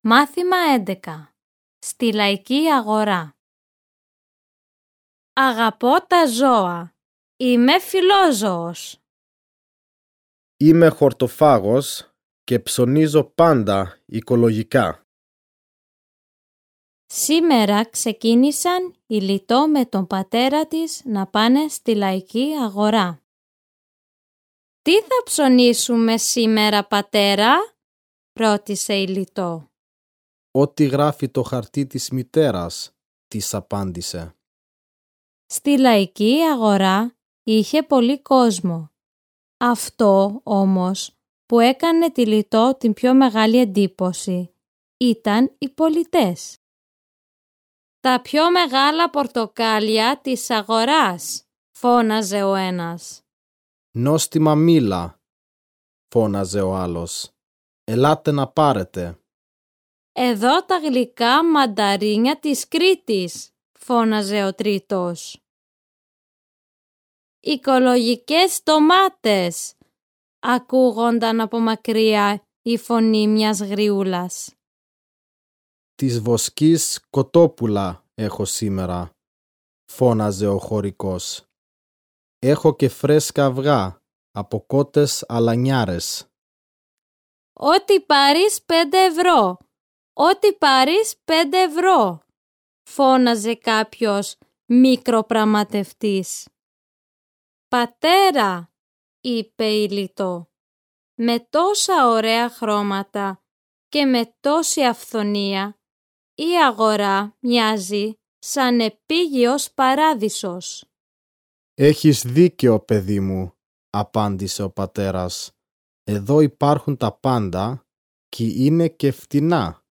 Μάθημα 11. Στη λαϊκή αγορά. Αγαπώ τα ζώα. Είμαι φιλόζωος. Είμαι χορτοφάγος και ψωνίζω πάντα οικολογικά. Σήμερα ξεκίνησαν η Λιτό με τον πατέρα της να πάνε στη λαϊκή αγορά. «Τι θα ψωνίσουμε σήμερα, πατέρα?» ρώτησε η Λιτό. «Ό,τι γράφει το χαρτί της μητέρας», της απάντησε. Στη λαϊκή αγορά είχε πολύ κόσμο. Αυτό όμως που έκανε τη Λιτό την πιο μεγάλη εντύπωση ήταν οι πολιτές. «Τα πιο μεγάλα πορτοκάλια της αγοράς», φώναζε ο ένας. «Νόστιμα μήλα», φώναζε ο άλλος. «Ελάτε να πάρετε». «Εδώ τα γλυκά μανταρίνια της Κρήτης», φώναζε ο τρίτος. «Οικολογικές ντομάτες», ακούγονταν από μακριά η φωνή μιας γριούλας. «Της βοσκής κοτόπουλα έχω σήμερα», φώναζε ο χωρικός. «Έχω και φρέσκα αυγά από κότες αλανιάρες». «Ό,τι πάρεις 5 ευρώ, ό,τι πάρεις 5 ευρώ», φώναζε κάποιος μικροπραματευτής. «Πατέρα», είπε η Λιτό, «με τόσα ωραία χρώματα και με τόση αυθονία, η αγορά μοιάζει σαν επίγειος παράδεισος». «Έχεις δίκαιο, παιδί μου», απάντησε ο πατέρας. «Εδώ υπάρχουν τα πάντα και είναι και φτηνά».